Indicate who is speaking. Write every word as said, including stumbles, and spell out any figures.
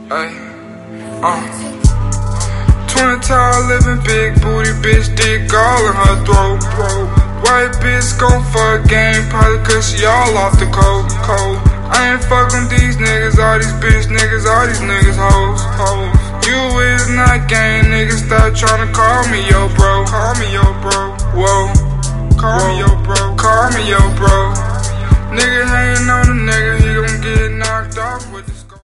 Speaker 1: Ay, uh. Twenty tall, living big booty bitch, dick all in her throat. White bitch gon' fuck game, probably cause she all off the cold, cold. I ain't fuckin' these niggas, all these bitch niggas, all these niggas hoes, hoes. You is not gang, niggas, stop tryna call me yo bro, call me yo bro. Whoa.